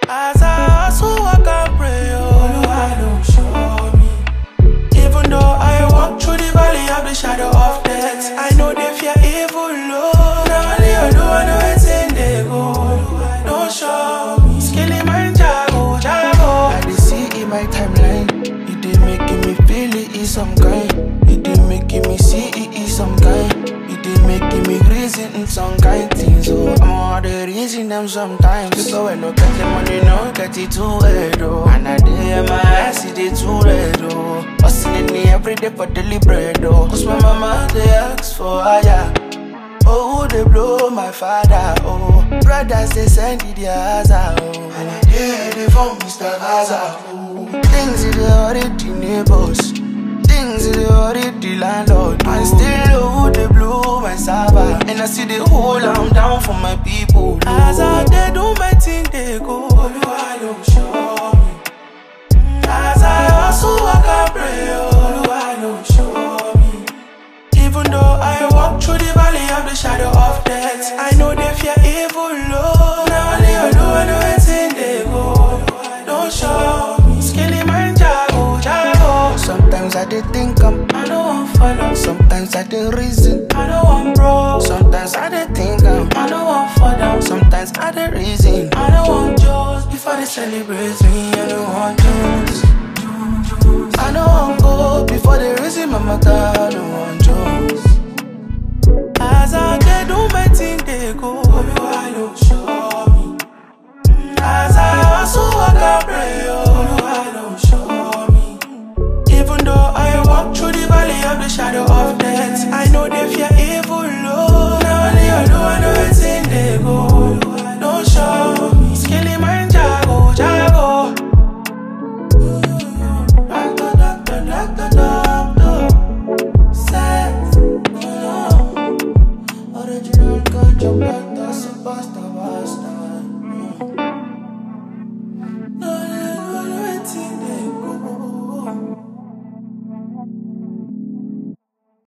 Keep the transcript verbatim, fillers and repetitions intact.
As I hustle, I can pray, oh, I don't show me. Even though I walk through the valley of the shadow of death, I know they fear evil, Lord. Now only you do, I know it's in they go. Don't show me. Skilly man, jago, jago. I did see in my timeline. It did making me feel it is some kind. It did making me see it is some kind. It did making me reason in some kind things. So I'm all the reason them sometimes. So when I get the money, no get it too red, oh. And I did my ass, it is too red, oh. Hustling me every day for daily bread, oh. Cause my mama, they ask for higher. Oh, they blow my father, oh. Brothers, they send it their Gaza, oh. And I hear they from Mister Gaza, oh. Things in the already neighbors. Things in the already landlord, oh. And still, oh, they blow my server. And I see they hold them down for my people, oh. As I they do my thing, they go. Oh, I don't show me. As I hustle, I can pray, oh, I don't show me. Even though I walk through the valley of the shadow of death, I know they fear evil, Lord. Now only you do, I know it's in they go. Don't show me. Skilly man, jago, jago. Sometimes I did think I'm, I don't want follow. Sometimes I did reason, I don't want bro. Sometimes I did think I'm, I don't want follow. Sometimes I did reason, I don't want Joes. Before they celebrate me, I don't want Joes. I don't want go before they reason my matter.